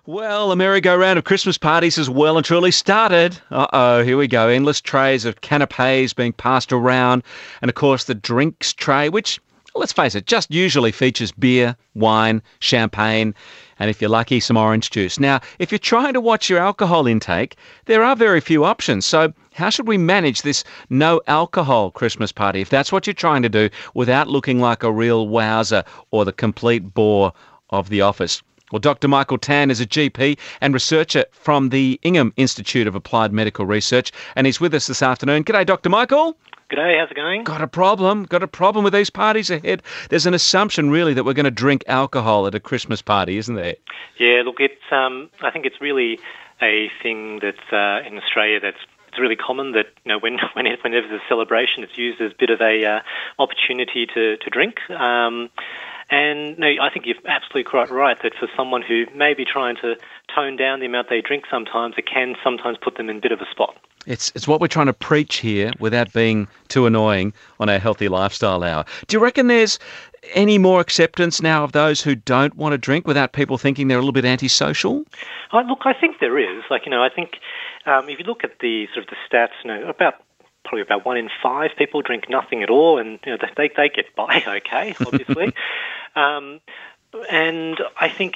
Well, the merry-go-round of Christmas parties has well and truly started. Uh-oh, here we go. Endless trays of canapes being passed around. And, of course, the drinks tray, which, let's face it, just usually features beer, wine, champagne, and if you're lucky, some orange juice. Now, if you're trying to watch your alcohol intake, there are very few options. So how should we manage this no-alcohol Christmas party, if that's what you're trying to do, without looking like a real wowser or the complete bore of the office? Well, Dr. Michael Tan is a GP and researcher from the Ingham Institute of Applied Medical Research, and he's with us this afternoon. G'day, Dr. Michael. G'day, how's it going? Got a problem with these parties ahead. There's an assumption, really, that we're going to drink alcohol at a Christmas party, isn't there? Yeah, look, I think it's really a thing that's in Australia it's really common that whenever there's a celebration, it's used as a bit of a opportunity to drink. And no, I think you're absolutely quite right that for someone who may be trying to tone down the amount they drink sometimes, it can sometimes put them in a bit of a spot. It's what we're trying to preach here without being too annoying on our Healthy Lifestyle Hour. Do you reckon there's any more acceptance now of those who don't want to drink without people thinking they're a little bit antisocial? Look, I think there is. I think if you look at the sort of the stats, probably about 1 in 5 people drink nothing at all, and they get by okay, obviously. And I think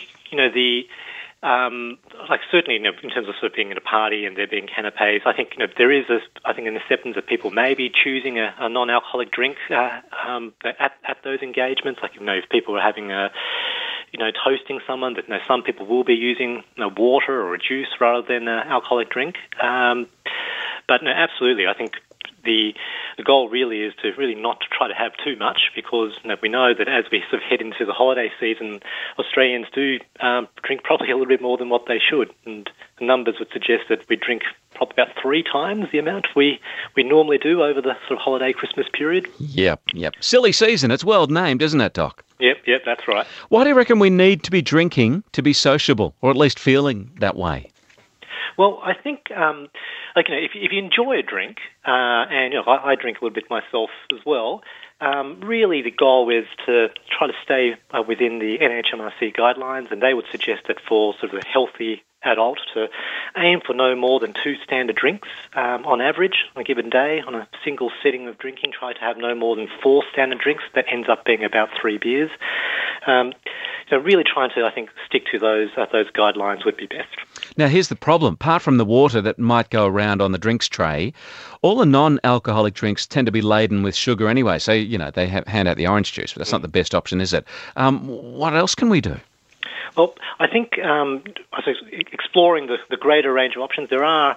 certainly in terms of sort of being at a party and there being canapes, I think there is an acceptance that people may be choosing a non-alcoholic drink at those engagements. If people are having toasting someone, that some people will be using water or a juice rather than an alcoholic drink. But no, absolutely, I think the goal really is to really not to try to have too much, because we know that as we sort of head into the holiday season, Australians do drink probably a little bit more than what they should, and the numbers would suggest that we drink probably about 3 times the amount we normally do over the sort of holiday Christmas period. Yep. Silly season. It's well named, isn't it, Doc? Yep, that's right. Why do you reckon we need to be drinking to be sociable, or at least feeling that way? Well, I think, if you enjoy a drink, and I drink a little bit myself as well, really the goal is to try to stay within the NHMRC guidelines, and they would suggest that for sort of a healthy adult to aim for no more than 2 standard drinks on average on a given day. On a single setting of drinking, try to have no more than 4 standard drinks. That ends up being about 3 beers. So really trying to, I think, stick to those guidelines would be best. Now, here's the problem. Apart from the water that might go around on the drinks tray, all the non-alcoholic drinks tend to be laden with sugar anyway. So, they hand out the orange juice, but that's not the best option, is it? What else can we do? Well, I think exploring the greater range of options, there are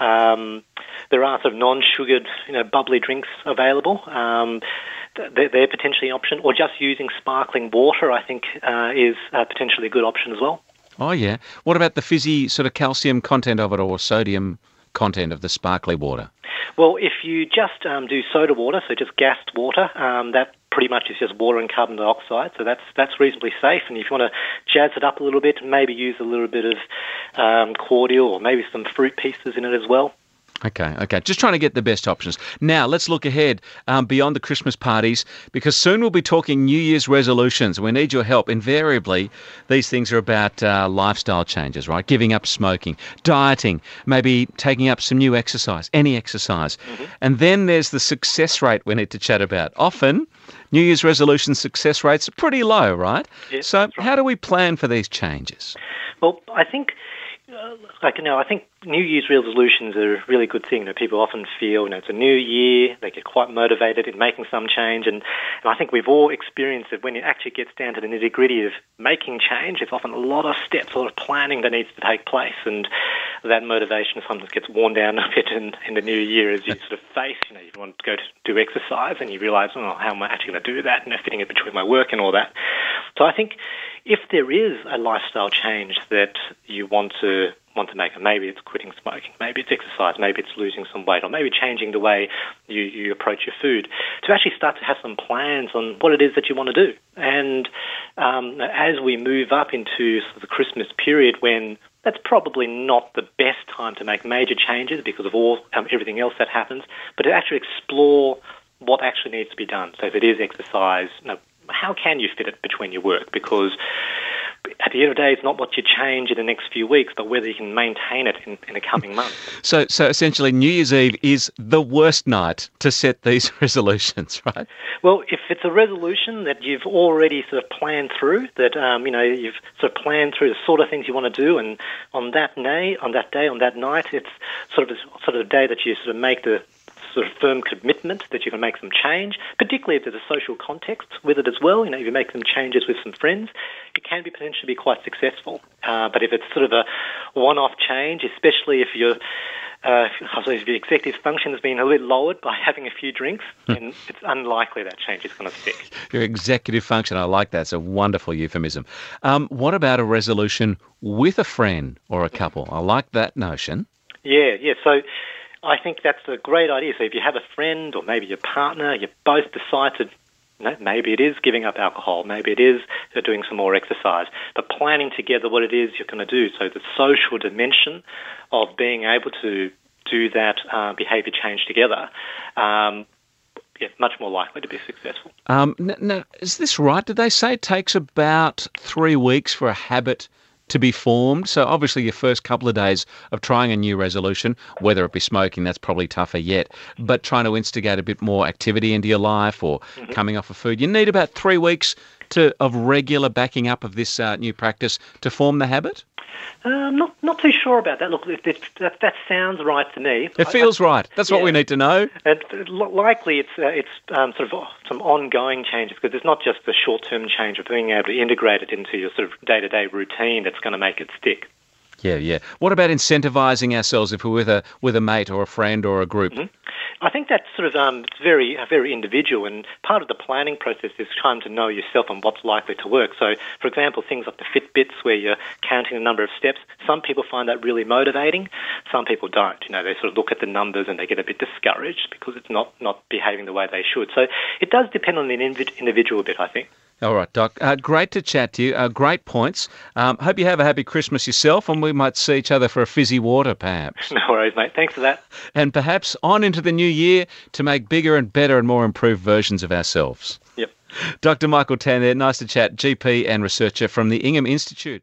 sort of non-sugared, bubbly drinks available. They're potentially an option, or just using sparkling water, I think, is potentially a good option as well. Oh, yeah. What about the fizzy sort of calcium content of it, or sodium content of the sparkly water? Well, if you just do soda water, so just gassed water, that pretty much is just water and carbon dioxide, so that's reasonably safe. And if you want to jazz it up a little bit, maybe use a little bit of cordial or maybe some fruit pieces in it as well. Okay. Just trying to get the best options. Now, let's look ahead beyond the Christmas parties, because soon we'll be talking New Year's resolutions. We need your help. Invariably, these things are about lifestyle changes, right? Giving up smoking, dieting, maybe taking up some new exercise, any exercise. Mm-hmm. And then there's the success rate we need to chat about. Often, New Year's resolution success rates are pretty low, right? Yes, so right. How do we plan for these changes? Well, I think I think New Year's resolutions are a really good thing. People often feel, it's a new year, they get quite motivated in making some change, and I think we've all experienced that when it actually gets down to the nitty-gritty of making change, there's often a lot of steps, a lot of planning that needs to take place, and that motivation sometimes gets worn down a bit in the new year as you sort of face, you want to go to do exercise and you realise, how am I actually going to do that, fitting it between my work and all that. So I think if there is a lifestyle change that you want to make, and maybe it's quitting smoking, maybe it's exercise, maybe it's losing some weight, or maybe changing the way you approach your food, to actually start to have some plans on what it is that you want to do. And as we move up into sort of the Christmas period, when that's probably not the best time to make major changes because of everything else that happens, but to actually explore what actually needs to be done. So if it is exercise, how can you fit it between your work? Because at the end of the day, it's not what you change in the next few weeks, but whether you can maintain it in the coming months. So essentially, New Year's Eve is the worst night to set these resolutions, right? Well, if it's a resolution that you've already sort of planned through, that you've sort of planned through the sort of things you want to do, and on that night, it's sort of a day that you sort of make the sort of firm commitment that you can make some change, particularly if there's a social context with it as well. If you make some changes with some friends, it can be potentially be quite successful. But if it's sort of a one-off change, especially if your executive function has been a little lowered by having a few drinks, then it's unlikely that change is going to stick. Your executive function, I like that. It's a wonderful euphemism. What about a resolution with a friend or a couple? I like that notion. Yeah. So I think that's a great idea. So if you have a friend or maybe your partner, you both decide to, maybe it is giving up alcohol, maybe it is doing some more exercise, but planning together what it is you're going to do. So the social dimension of being able to do that behaviour change together, much more likely to be successful. Now, is this right? Did they say it takes about 3 weeks for a habit to be formed? So obviously your first couple of days of trying a new resolution, whether it be smoking, that's probably tougher yet, but trying to instigate a bit more activity into your life or coming off of food, you need about 3 weeks of regular backing up of this new practice to form the habit? Not too sure about that. Look, that sounds right to me. It feels right. That's what we need to know. And likely it's sort of some ongoing changes, because it's not just the short-term change of being able to integrate it into your sort of day-to-day routine that's going to make it stick. Yeah. What about incentivising ourselves if we're with a mate or a friend or a group? I think that's sort of very individual, and part of the planning process is trying to know yourself and what's likely to work. So, for example, things like the Fitbits where you're counting the number of steps, some people find that really motivating, some people don't. They sort of look at the numbers and they get a bit discouraged because it's not behaving the way they should. So it does depend on the individual a bit, I think. All right, Doc. Great to chat to you. Great points. Hope you have a happy Christmas yourself, and we might see each other for a fizzy water, perhaps. No worries, mate. Thanks for that. And perhaps on into the new year to make bigger and better and more improved versions of ourselves. Yep. Dr. Michael Tan there. Nice to chat. GP and researcher from the Ingham Institute.